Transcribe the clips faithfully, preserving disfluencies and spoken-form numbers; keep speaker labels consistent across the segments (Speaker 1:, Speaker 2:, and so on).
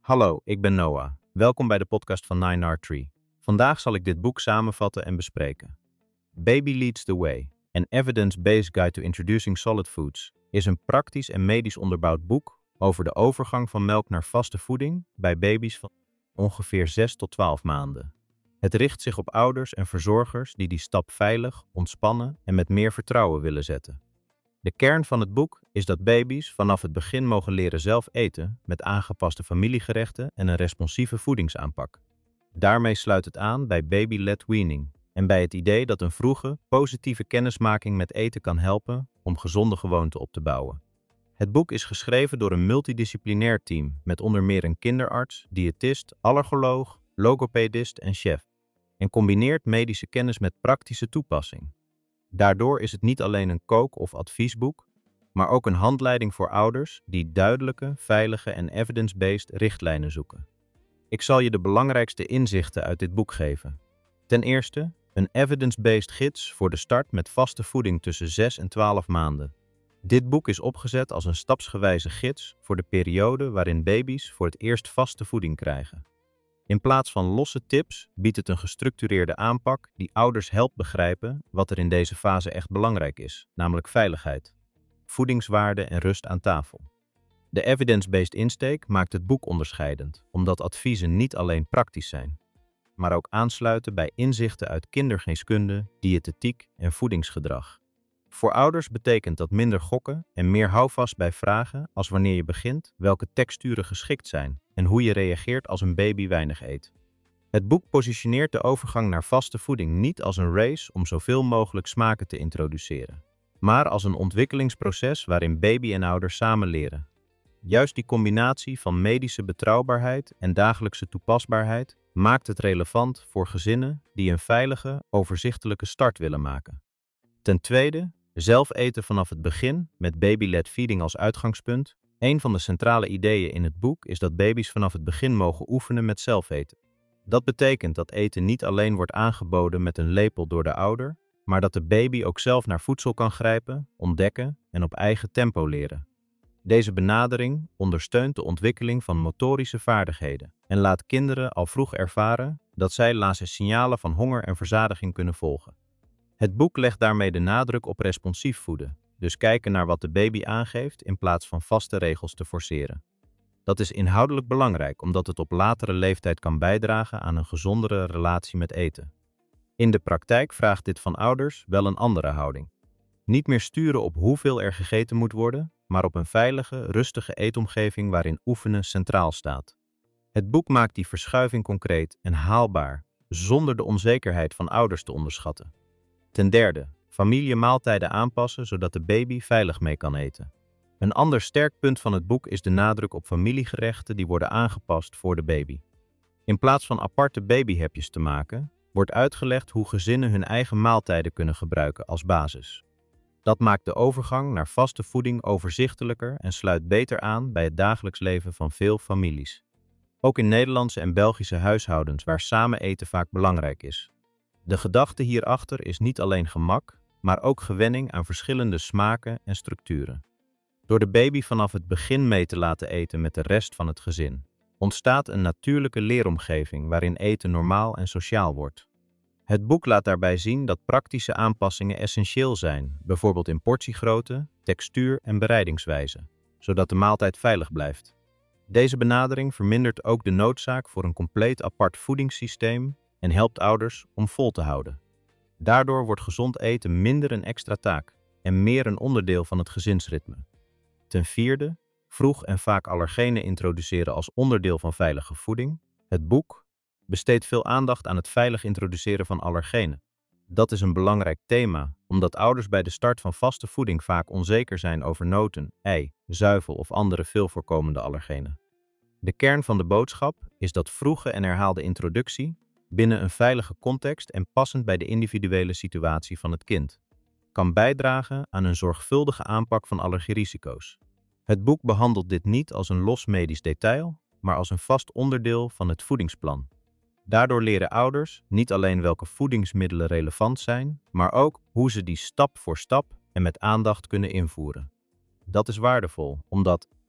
Speaker 1: Hallo, ik ben Noah. Welkom bij de podcast van nine R Tree. Vandaag zal ik dit boek samenvatten en bespreken. Baby Leads the Way, an Evidence-Based Guide to Introducing Solid Foods, is een praktisch en medisch onderbouwd boek over de overgang van melk naar vaste voeding bij baby's van ongeveer zes tot twaalf maanden. Het richt zich op ouders en verzorgers die die stap veilig, ontspannen en met meer vertrouwen willen zetten. De kern van het boek is dat baby's vanaf het begin mogen leren zelf eten met aangepaste familiegerechten en een responsieve voedingsaanpak. Daarmee sluit het aan bij baby-led weaning en bij het idee dat een vroege, positieve kennismaking met eten kan helpen om gezonde gewoonten op te bouwen. Het boek is geschreven door een multidisciplinair team met onder meer een kinderarts, diëtist, allergoloog, logopedist en chef en combineert medische kennis met praktische toepassing. Daardoor is het niet alleen een kook- of adviesboek, maar ook een handleiding voor ouders die duidelijke, veilige en evidence-based richtlijnen zoeken. Ik zal je de belangrijkste inzichten uit dit boek geven. Ten eerste, een evidence-based gids voor de start met vaste voeding tussen zes en twaalf maanden. Dit boek is opgezet als een stapsgewijze gids voor de periode waarin baby's voor het eerst vaste voeding krijgen. In plaats van losse tips biedt het een gestructureerde aanpak die ouders helpt begrijpen wat er in deze fase echt belangrijk is, namelijk veiligheid, voedingswaarde en rust aan tafel. De evidence-based insteek maakt het boek onderscheidend, omdat adviezen niet alleen praktisch zijn, maar ook aansluiten bij inzichten uit kindergeneeskunde, diëtetiek en voedingsgedrag. Voor ouders betekent dat minder gokken en meer houvast bij vragen als wanneer je begint welke texturen geschikt zijn en hoe je reageert als een baby weinig eet. Het boek positioneert de overgang naar vaste voeding niet als een race om zoveel mogelijk smaken te introduceren, maar als een ontwikkelingsproces waarin baby en ouder samen leren. Juist die combinatie van medische betrouwbaarheid en dagelijkse toepasbaarheid maakt het relevant voor gezinnen die een veilige, overzichtelijke start willen maken. Ten tweede, zelf eten vanaf het begin met baby-led feeding als uitgangspunt. Een van de centrale ideeën in het boek is dat baby's vanaf het begin mogen oefenen met zelf eten. Dat betekent dat eten niet alleen wordt aangeboden met een lepel door de ouder, maar dat de baby ook zelf naar voedsel kan grijpen, ontdekken en op eigen tempo leren. Deze benadering ondersteunt de ontwikkeling van motorische vaardigheden en laat kinderen al vroeg ervaren dat zij laatste signalen van honger en verzadiging kunnen volgen. Het boek legt daarmee de nadruk op responsief voeden, dus kijken naar wat de baby aangeeft in plaats van vaste regels te forceren. Dat is inhoudelijk belangrijk omdat het op latere leeftijd kan bijdragen aan een gezondere relatie met eten. In de praktijk vraagt dit van ouders wel een andere houding. Niet meer sturen op hoeveel er gegeten moet worden, maar op een veilige, rustige eetomgeving waarin oefenen centraal staat. Het boek maakt die verschuiving concreet en haalbaar, zonder de onzekerheid van ouders te onderschatten. Ten derde, familiemaaltijden aanpassen zodat de baby veilig mee kan eten. Een ander sterk punt van het boek is de nadruk op familiegerechten die worden aangepast voor de baby. In plaats van aparte babyhapjes te maken, wordt uitgelegd hoe gezinnen hun eigen maaltijden kunnen gebruiken als basis. Dat maakt de overgang naar vaste voeding overzichtelijker en sluit beter aan bij het dagelijks leven van veel families. Ook in Nederlandse en Belgische huishoudens waar samen eten vaak belangrijk is. De gedachte hierachter is niet alleen gemak, maar ook gewenning aan verschillende smaken en structuren. Door de baby vanaf het begin mee te laten eten met de rest van het gezin, ontstaat een natuurlijke leeromgeving waarin eten normaal en sociaal wordt. Het boek laat daarbij zien dat praktische aanpassingen essentieel zijn, bijvoorbeeld in portiegrootte, textuur en bereidingswijze, zodat de maaltijd veilig blijft. Deze benadering vermindert ook de noodzaak voor een compleet apart voedingssysteem en helpt ouders om vol te houden. Daardoor wordt gezond eten minder een extra taak en meer een onderdeel van het gezinsritme. Ten vierde, vroeg en vaak allergenen introduceren als onderdeel van veilige voeding. Het boek besteedt veel aandacht aan het veilig introduceren van allergenen. Dat is een belangrijk thema, omdat ouders bij de start van vaste voeding vaak onzeker zijn over noten, ei, zuivel of andere veel voorkomende allergenen. De kern van de boodschap is dat vroege en herhaalde introductie binnen een veilige context en passend bij de individuele situatie van het kind kan bijdragen aan een zorgvuldige aanpak van allergierisico's. Het boek behandelt dit niet als een los medisch detail, maar als een vast onderdeel van het voedingsplan. Daardoor leren ouders niet alleen welke voedingsmiddelen relevant zijn, maar ook hoe ze die stap voor stap en met aandacht kunnen invoeren. Dat is waardevol, omdat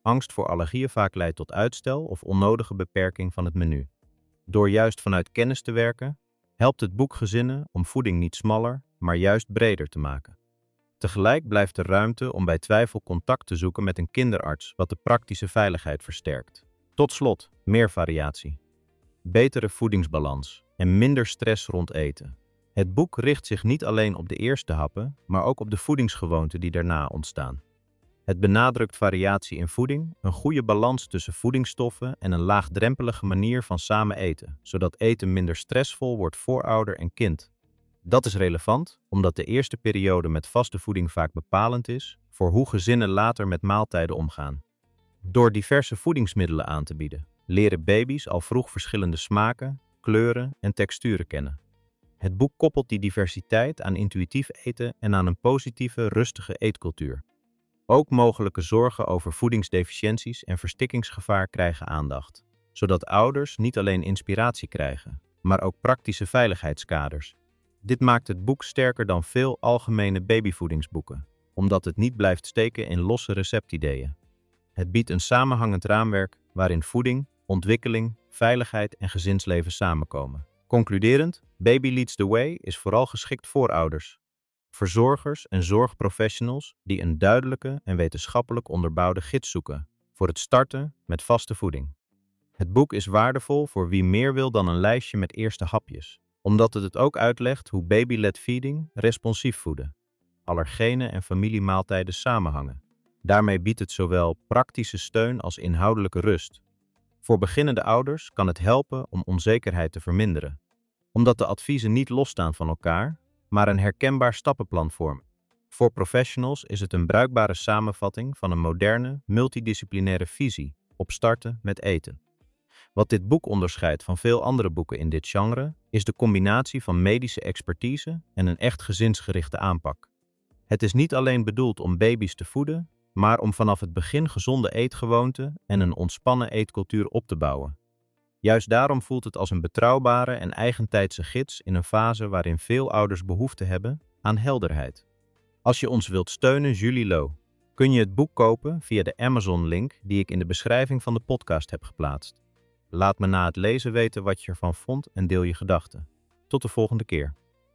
Speaker 1: angst voor allergieën vaak leidt tot uitstel of onnodige beperking van het menu. Door juist vanuit kennis te werken, helpt het boek gezinnen om voeding niet smaller, maar juist breder te maken. Tegelijk blijft er ruimte om bij twijfel contact te zoeken met een kinderarts, wat de praktische veiligheid versterkt. Tot slot, meer variatie. Betere voedingsbalans en minder stress rond eten. Het boek richt zich niet alleen op de eerste happen, maar ook op de voedingsgewoonten die daarna ontstaan. Het benadrukt variatie in voeding, een goede balans tussen voedingsstoffen en een laagdrempelige manier van samen eten, zodat eten minder stressvol wordt voor ouder en kind. Dat is relevant, omdat de eerste periode met vaste voeding vaak bepalend is voor hoe gezinnen later met maaltijden omgaan. Door diverse voedingsmiddelen aan te bieden, leren baby's al vroeg verschillende smaken, kleuren en texturen kennen. Het boek koppelt die diversiteit aan intuïtief eten en aan een positieve, rustige eetcultuur. Ook mogelijke zorgen over voedingsdeficiënties en verstikkingsgevaar krijgen aandacht, zodat ouders niet alleen inspiratie krijgen, maar ook praktische veiligheidskaders. Dit maakt het boek sterker dan veel algemene babyvoedingsboeken, omdat het niet blijft steken in losse receptideeën. Het biedt een samenhangend raamwerk waarin voeding, ontwikkeling, veiligheid en gezinsleven samenkomen. Concluderend, Baby Leads the Way is vooral geschikt voor ouders, verzorgers en zorgprofessionals die een duidelijke en wetenschappelijk onderbouwde gids zoeken voor het starten met vaste voeding. Het boek is waardevol voor wie meer wil dan een lijstje met eerste hapjes, omdat het het ook uitlegt hoe baby-led feeding responsief voeden, allergenen en familiemaaltijden samenhangen. Daarmee biedt het zowel praktische steun als inhoudelijke rust. Voor beginnende ouders kan het helpen om onzekerheid te verminderen, omdat de adviezen niet losstaan van elkaar, maar een herkenbaar stappenplan vormen. Voor professionals is het een bruikbare samenvatting van een moderne, multidisciplinaire visie op starten met eten. Wat dit boek onderscheidt van veel andere boeken in dit genre, is de combinatie van medische expertise en een echt gezinsgerichte aanpak. Het is niet alleen bedoeld om baby's te voeden, maar om vanaf het begin gezonde eetgewoonten en een ontspannen eetcultuur op te bouwen. Juist daarom voelt het als een betrouwbare en eigentijdse gids in een fase waarin veel ouders behoefte hebben aan helderheid. Als je ons wilt steunen, Julie Lo, kun je het boek kopen via de Amazon-link die ik in de beschrijving van de podcast heb geplaatst. Laat me na het lezen weten wat je ervan vond en deel je gedachten. Tot de volgende keer.